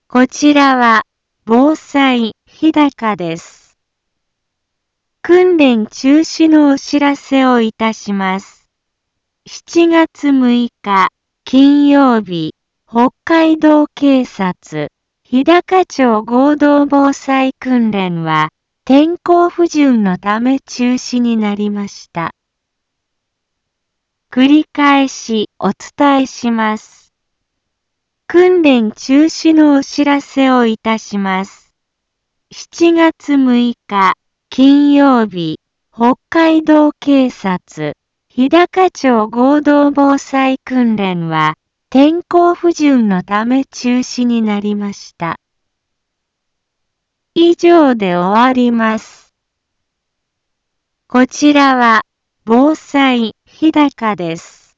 こちらは、防災日高です。訓練中止のお知らせをいたします。7月6日、金曜日、北海道警察、日高町合同防災訓練は、天候不順のため中止になりました。繰り返しお伝えします。訓練中止のお知らせをいたします。7月6日、金曜日、北海道警察、日高町合同防災訓練は、天候不順のため中止になりました。以上で終わります。こちらは、防災日高です。